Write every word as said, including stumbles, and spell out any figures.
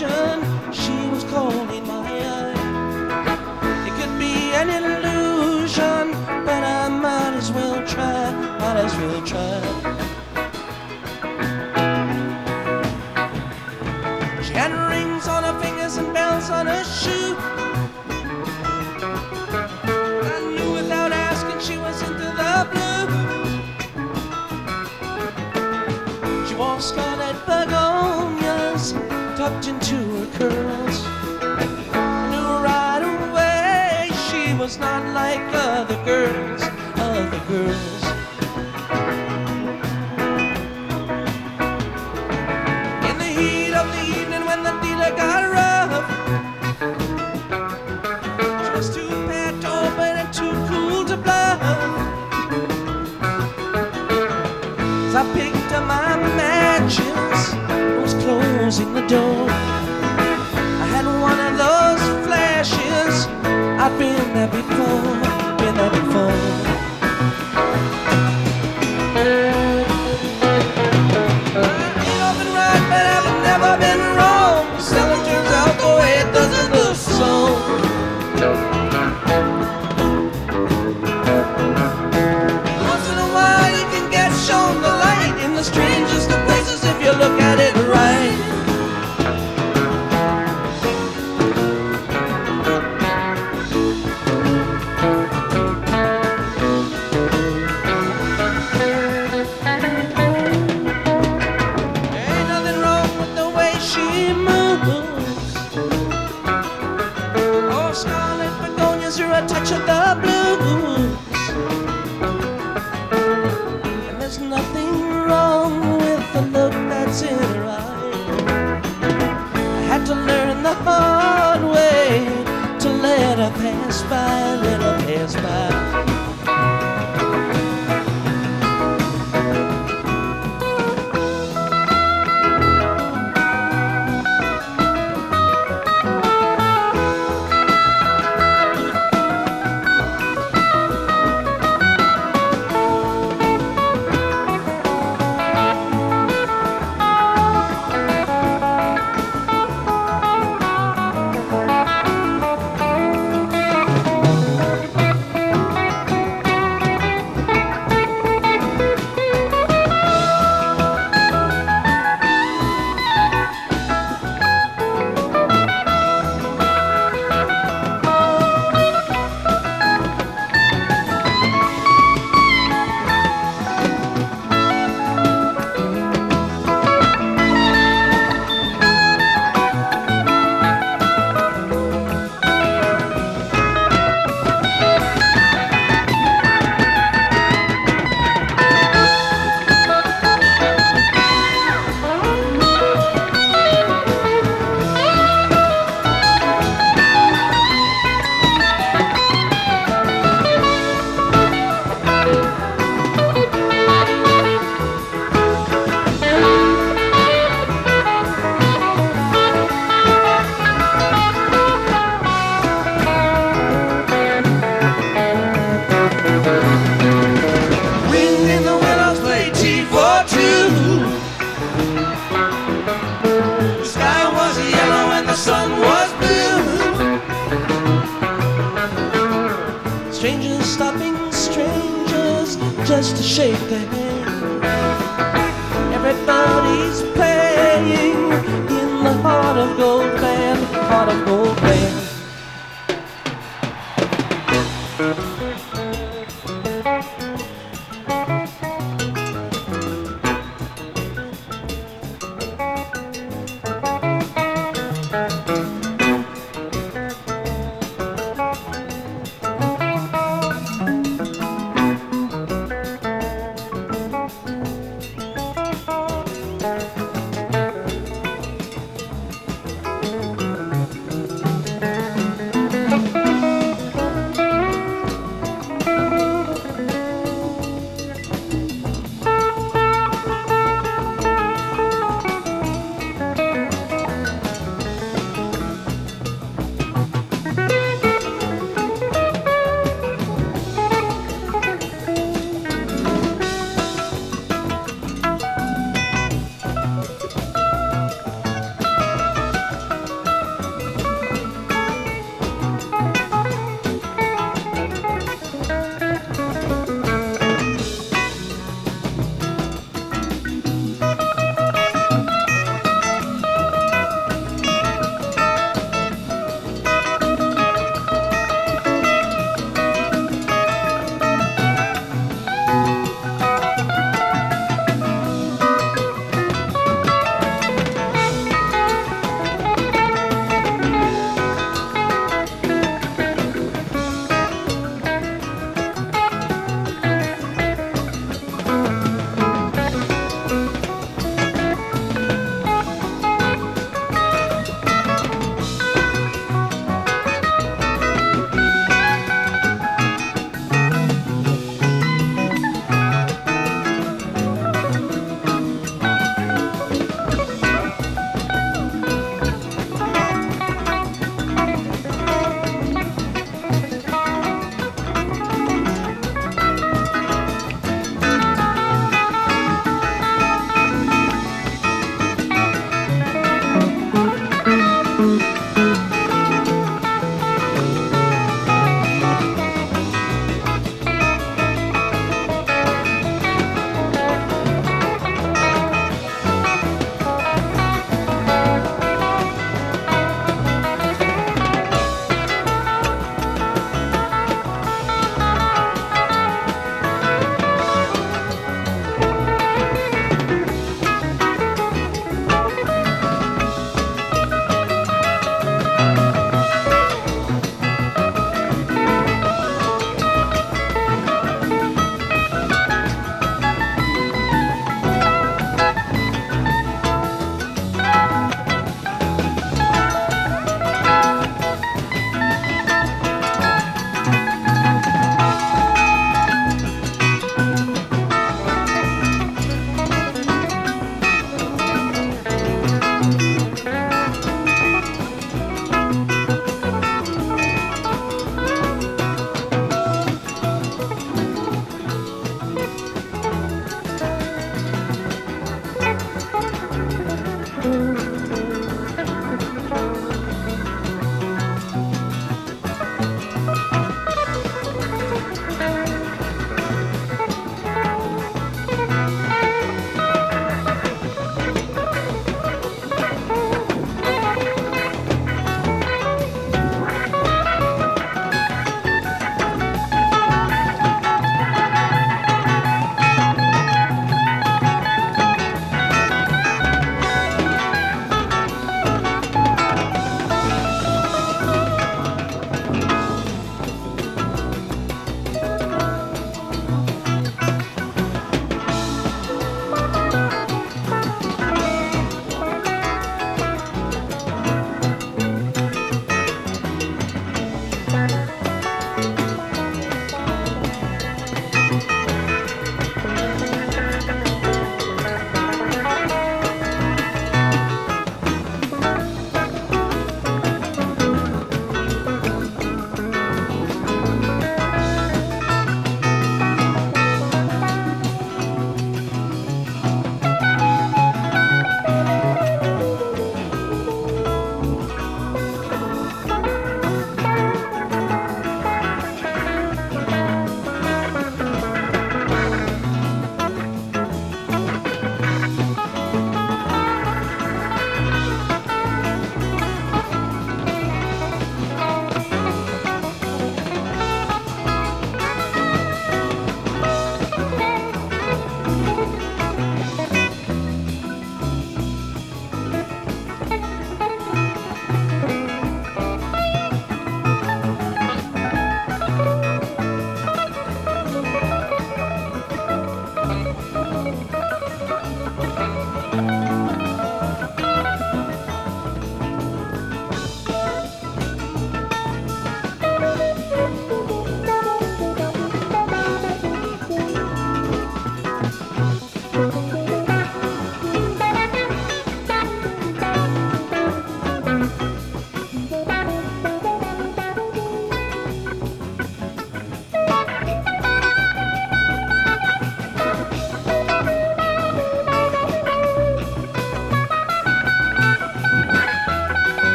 reflection she was calling my eye. It could be an illusion, but I might as well try, might as well try. She had rings on her fingers and bells on her shoe. I knew without asking she was into the blue. She wore scarlet begonias tucked into her curls. I knew right away she was not like other girls, other girls. In the heat of the evening when the dealer got rough, she was too bad to open and too cool to bluff. As I picked up my matches, was closing the door. I had one of those flashes. I've been there before, been there before. I've been right, but I've never been wrong. Seldom turns out the way it does in the song. Once in a while you can get shown the light in the strangest of places if you look at it right. Ain't nothing wrong with the way she moves. Oh, scarlet begonias are a touch of the blues. And there's nothing wrong with the look that's in her eye. I had to learn the hard way to let her pass by, let her pass by. Strangers stopping strangers just to shake their hand. Everybody's playing in the Heart of Gold Band, Heart of Gold Band.